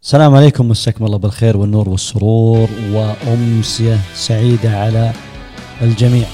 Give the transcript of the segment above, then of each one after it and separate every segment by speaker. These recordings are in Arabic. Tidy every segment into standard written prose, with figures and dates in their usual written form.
Speaker 1: السلام عليكم، مساكم الله بالخير والنور والسرور وأمسية سعيدة على الجميع.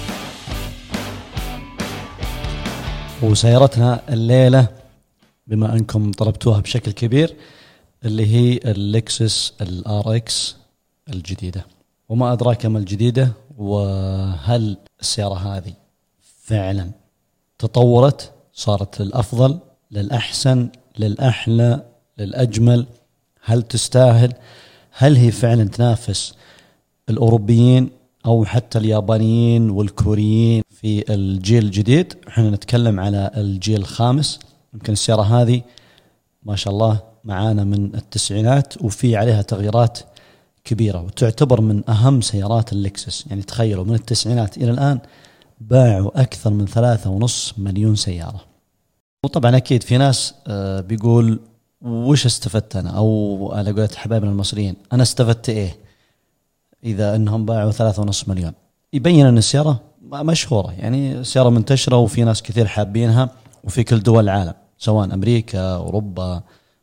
Speaker 1: وسيارتنا الليلة بما أنكم طلبتوها بشكل كبير اللي هي اللكسس الRX الجديدة. وما أدراك ما الجديدة، وهل السيارة هذه فعلا تطورت، صارت للأفضل، للأحسن، للأحلى، للأجمل؟ هل تستاهل؟ هل هي فعلا تنافس الأوروبيين أو حتى اليابانيين والكوريين في الجيل الجديد؟ احنا نتكلم على الجيل الخامس. يمكن السيارة هذه ما شاء الله معانا من التسعينات وفي عليها تغييرات كبيرة، وتعتبر من أهم سيارات اللكسس. يعني تخيلوا من التسعينات إلى الآن باعوا أكثر من 3.5 مليون سيارة. وطبعا أكيد في ناس بيقول وش استفدت أنا، أو على قولة حبايبنا المصريين أنا استفدت إيه إذا أنهم باعوا 3.5 مليون؟ يبين أن السيارة مشهورة، يعني سيارة منتشرة وفي ناس كثير حابينها وفي كل دول العالم، سواء أمريكا، أوروبا،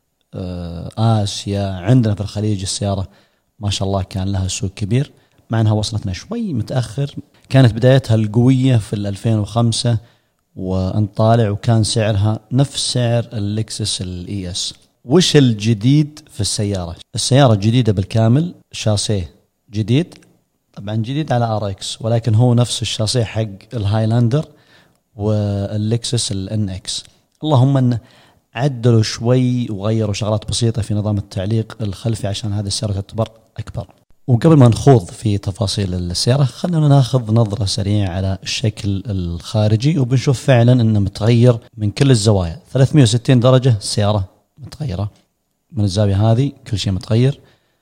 Speaker 1: آسيا. عندنا في الخليج السيارة ما شاء الله كان لها سوق كبير، مع أنها وصلتنا شوي متأخر. كانت بدايتها القوية في 2005 وانطالع، وكان سعرها نفس سعر اللكسس الES. وش الجديد في السيارة؟ السيارة جديدة بالكامل، شاسيه جديد، طبعا جديد على RX، ولكن هو نفس الشاسيه حق الهايلاندر واللكسس الNX. اللهم أن عدلوا شوي وغيروا شغلات بسيطة في نظام التعليق الخلفي عشان هذه السيارة تعتبر أكبر. وقبل ما نخوض في تفاصيل السيارة، خلينا ناخذ نظرة سريعة على الشكل الخارجي، وبنشوف فعلا أنه متغير من كل الزوايا. 360 درجة السيارة متغيرة من الزاوية هذه، كل شيء متغير.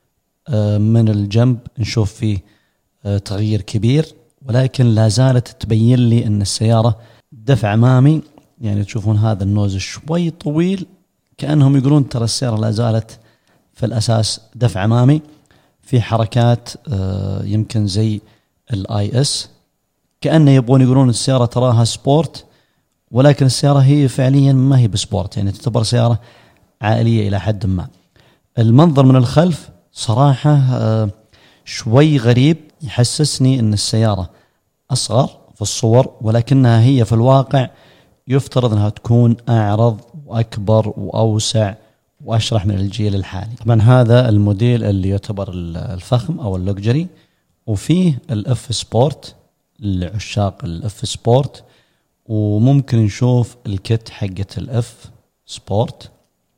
Speaker 1: من الجنب نشوف فيه تغيير كبير، ولكن لا زالت تبين لي أن السيارة دفع أمامي. يعني تشوفون هذا النوز شوي طويل، كأنهم يقولون ترى السيارة لا زالت في الأساس دفع أمامي. في حركات يمكن زي الIS، كأنه يبغون يقولون السيارة تراها سبورت، ولكن السيارة هي فعليا ما هي بسبورت، يعني تعتبر سيارة عائلية إلى حد ما. المنظر من الخلف صراحة شوي غريب، يحسسني أن السيارة أصغر في الصور، ولكنها هي في الواقع يفترض أنها تكون أعرض وأكبر وأوسع وأشرح من الجيل الحالي. طبعا هذا الموديل اللي يعتبر الفخم أو اللوكجري، وفيه الF سبورت لعشاق الF سبورت، وممكن نشوف الكت حقة الF سبورت،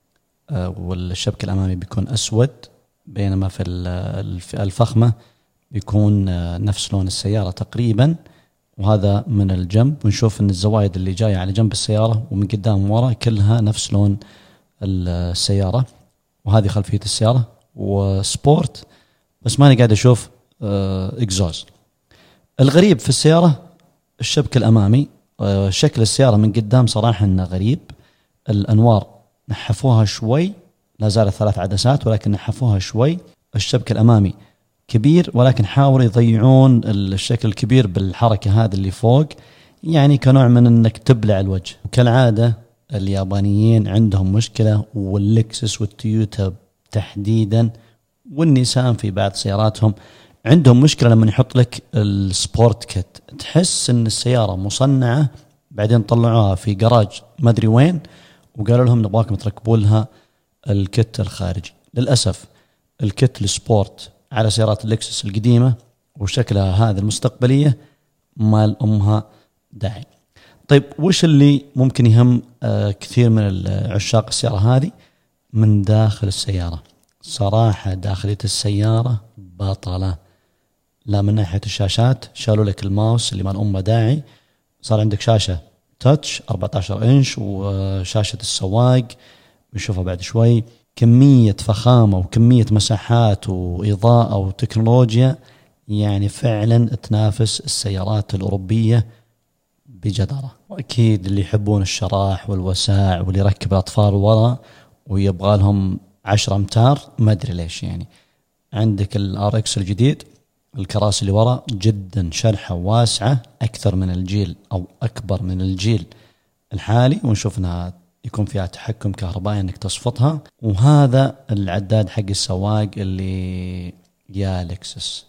Speaker 1: والشبك الأمامي بيكون أسود، بينما في الفخمة بيكون نفس لون السيارة تقريبا. وهذا من الجنب، ونشوف أن الزوايد اللي جاية على جنب السيارة ومن قدام ورا كلها نفس لون السيارة. وهذه خلفية السيارة وسبورت، بس ماني قاعد أشوف إكزوز. الغريب في السيارة الشبك الأمامي. شكل السيارة من قدام صراحة إنه غريب. الأنوار نحفوها شوي، لا زالت 3 عدسات ولكن نحفوها شوي. الشبك الأمامي كبير، ولكن حاولوا يضيعون الشكل الكبير بالحركة هذه اللي فوق، يعني كنوع من إنك تبلع الوجه. وكالعادة اليابانيين عندهم مشكلة، واللكسس والتويوتا تحديدا والنيسان في بعض سياراتهم عندهم مشكلة لما يحط لك السبورت كيت. تحس ان السيارة مصنعة، بعدين طلعوها في جراج ما ادري وين وقالوا لهم نبغاكم تركبوا لها الكيت الخارجي. للأسف الكيت السبورت على سيارات اللكسس القديمة وشكلها هذا المستقبلية مال أمها داعي. طيب وش اللي ممكن يهم كثير من عشاق السيارة هذه؟ من داخل السيارة صراحة داخلية السيارة بطلة. لا من ناحية الشاشات، شالوا لك الماوس اللي مال أمه داعي، صار عندك شاشة تاتش 14 إنش وشاشة السواق بنشوفها بعد شوي. كمية فخامة وكمية مساحات وإضاءة وتكنولوجيا، يعني فعلا تنافس السيارات الأوروبية بجدارة. وأكيد اللي يحبون الشراح والوساع واللي يركب الأطفال ورا ويبغى لهم 10 أمتار ما أدري ليش. يعني عندك الRX الجديد، الكراسي اللي ورا جدا شرحة واسعة، أكثر من الجيل أو أكبر من الجيل الحالي، ونشوف أنها يكون فيها تحكم كهربائي انك تصفطها. وهذا العداد حق السواق اللي يا لكسس.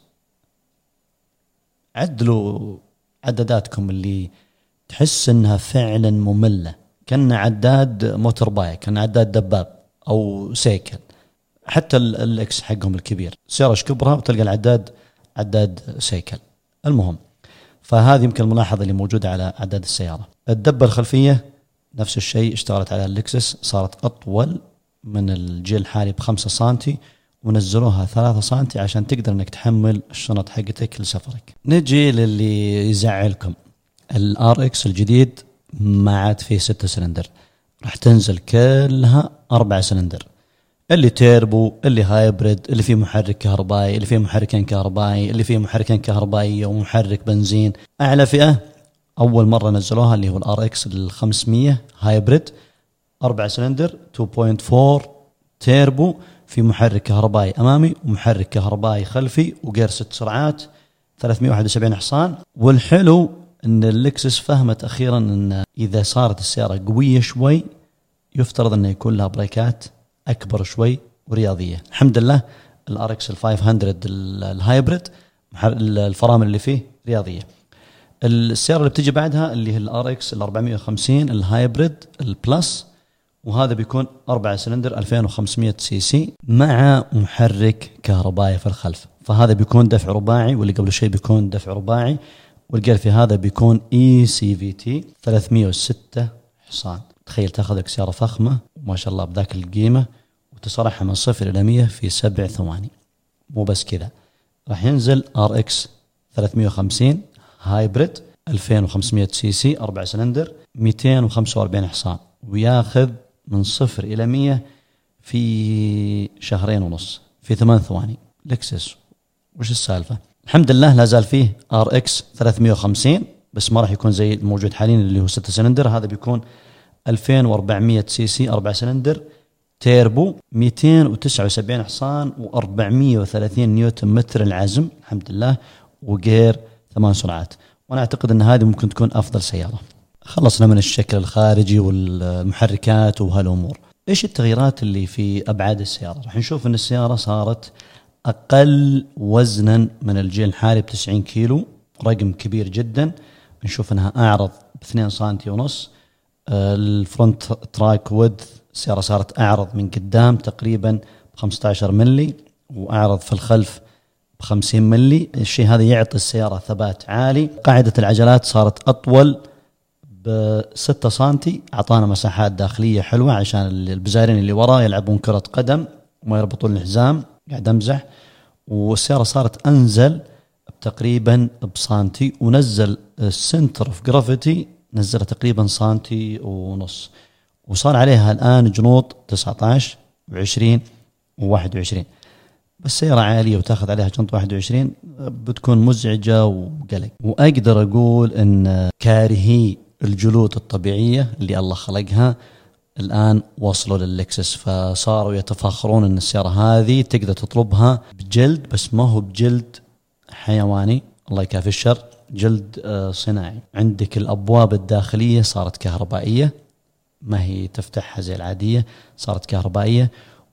Speaker 1: عدلوا عداداتكم اللي تحس انها فعلا مملة، كان عداد موتور بايك، كان عداد دباب او سيكل. حتى الاكس حقهم الكبير سيارة كبرها وتلقى العداد عداد سيكل. المهم، فهذه يمكن الملاحظة اللي موجودة على عداد السيارة. الدبة الخلفية نفس الشيء، اشتغلت على اللكسس، صارت أطول من الجيل الحالي ب5 سنتي، ونزلوها 3 سنتي عشان تقدر انك تحمل الشنط حقتك لسفرك. نجي للي يزعلكم، الار اكس الجديد ما عاد فيه 6 سلندر، راح تنزل كلها 4 سلندر، اللي تيربو، اللي هايبريد، اللي فيه محرك كهربائي، اللي فيه محركين كهربائي، اللي فيه محركين كهربائية ومحرك بنزين. أعلى فئة أول مرة نزلوها اللي هو الار اكس ال500 هايبريد، 4 سلندر 2.4 تيربو، في محرك كهربائي أمامي ومحرك كهربائي خلفي، وغير 6 سرعات، 371 حصان. والحلو أن اللكسس فهمت أخيرا أن إذا صارت السيارة قوية شوي يفترض أن يكون لها بريكات أكبر شوي ورياضية. الحمد لله الار اكس ال500 الهايبريد الفرامل اللي فيه رياضية. السيارة اللي بتيجي بعدها اللي هي الار اكس ال450 الهايبريد البلس، وهذا بيكون 4 سلندر 2500 سي سي مع محرك كهربائي في الخلف، فهذا بيكون دفع رباعي، واللي قبل شيء بيكون دفع رباعي، والجير في هذا بيكون اي سي في تي 306 حصان. تخيل تاخذك سيارة فخمة ما شاء الله بذاك القيمة وتصرحها من 0 إلى 100 في 7 ثواني. مو بس كذا، راح ينزل ار اكس 350 هايبريد 2500 سي سي 4 سلندر 245 حصان، وياخذ من 0 إلى 100 في 2.5 في 8 ثواني. لكسس وش السالفة؟ الحمد لله لا زال فيه ار اكس 350 بس ما راح يكون زي الموجود حاليا اللي هو 6 سلندر، هذا بيكون 2400 سي سي 4 سلندر تيربو 279 حصان و430 نيوتن متر العزم الحمد لله، وغير 8 سرعات. وانا اعتقد ان هذه ممكن تكون افضل سيارة. خلصنا من الشكل الخارجي والمحركات وهالامور. ايش التغييرات اللي في ابعاد السيارة؟ راح نشوف ان السيارة صارت اقل وزنا من الجيل الحالي ب90 كيلو، رقم كبير جدا. نشوف انها اعرض ب2 سنتي ونص. الفرونت تراك ويدث السيارة صارت أعرض من قدام تقريبا 15 ملي، وأعرض في الخلف 50 ملي. الشيء هذا يعطي السيارة ثبات عالي. قاعدة العجلات صارت أطول ب6 سنتي، أعطانا مساحات داخلية حلوة عشان البزارين اللي وراء يلعبون كرة قدم وما يربطون الحزام. قاعد أمزح. والسيارة صارت أنزل تقريبا بسانتي، ونزل السنتر اوف جرافيتي نزلها تقريبا سنتي ونص، وصار عليها الآن جنوط 19 و20 و21. بس سيارة عالية وتاخذ عليها جنط 21 بتكون مزعجة وقلق. وأقدر أقول أن كارهي الجلود الطبيعية اللي الله خلقها الآن وصلوا لللكسس، فصاروا يتفاخرون أن السيارة هذه تقدر تطلبها بجلد، بس ما هو بجلد حيواني الله يكافي الشر، جلد صناعي. عندك الأبواب الداخلية صارت كهربائية، ما هي تفتحها زي العادية، صارت كهربائية.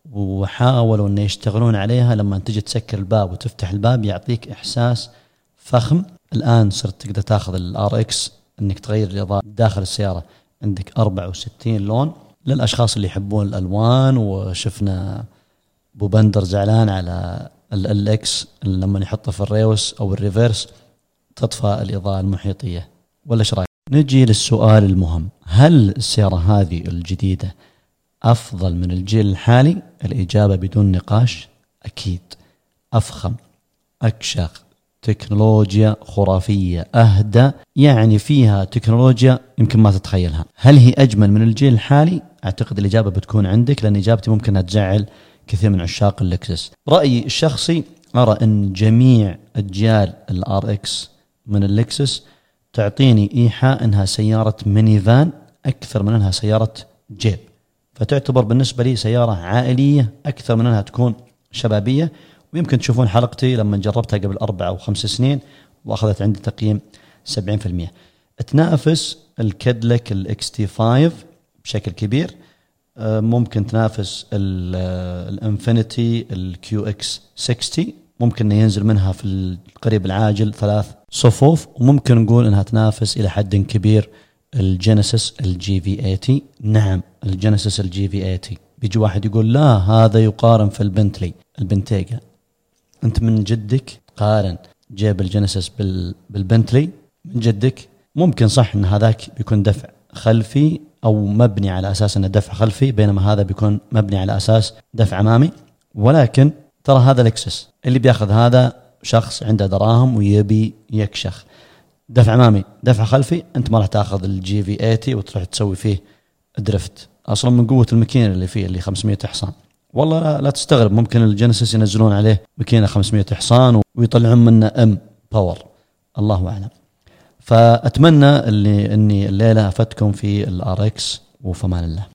Speaker 1: وحاولوا أن يشتغلون عليها لما تجي تسكر الباب وتفتح الباب يعطيك إحساس فخم. الآن صرت تقدر تاخذ الار اكس أنك تغير الإضاءة داخل السيارة، عندك 64 لون للأشخاص اللي يحبون الألوان. وشفنا أبو بندر زعلان على الاكس لما يحطه في الريوس أو الريفيرس تطفى الإضاءة المحيطية، ولا ايش رايك؟ نجي للسؤال المهم، هل السيارة هذه الجديدة أفضل من الجيل الحالي؟ الإجابة بدون نقاش أكيد. أفخم، أكشخ، تكنولوجيا خرافية، أهدى، يعني فيها تكنولوجيا يمكن ما تتخيلها. هل هي أجمل من الجيل الحالي؟ أعتقد الإجابة بتكون عندك، لأن إجابتي ممكن تزعل كثير من عشاق اللكسس. رأيي الشخصي أرى أن جميع أجيال الار اكس من اللكسس تعطيني إيحاء أنها سيارة مينيفان أكثر من أنها سيارة جيب، فتعتبر بالنسبة لي سيارة عائلية أكثر من أنها تكون شبابية. ويمكن تشوفون حلقتي لما جربتها قبل 4 أو 5 سنين وأخذت عندي تقييم 70%. تنافس الكادلك الاكس تي 5 بشكل كبير. ممكن تنافس الانفينيتي الكيو اكس 60، ممكن ينزل منها في القريب العاجل 3 صفوف، وممكن نقول انها تنافس الى حد كبير الجينيسيس الجي في 80. نعم الجينيسيس الجي في 80. بيجي واحد يقول لا هذا يقارن في البنتيجا. انت من جدك قارن جيب الجينيسيس بالبنتلي من جدك؟ ممكن صح ان هذاك بيكون دفع خلفي او مبني على اساس انه دفع خلفي، بينما هذا بيكون مبني على اساس دفع امامي. ولكن ترى هذا لكسس اللي بياخذ هذا شخص عنده دراهم ويبي يكشخ دفع امامي دفع خلفي، انت ما راح تاخذ الجي في 80 وتروح تسوي فيه درفت اصلا من قوه الماكينه اللي فيه اللي 500 حصان. والله لا تستغرب، ممكن الجينيسيس ينزلون عليه ماكينه 500 حصان ويطلعون منه ام باور، الله اعلم. فاتمنى اني الليله افدتكم في الار اكس، وفمان الله.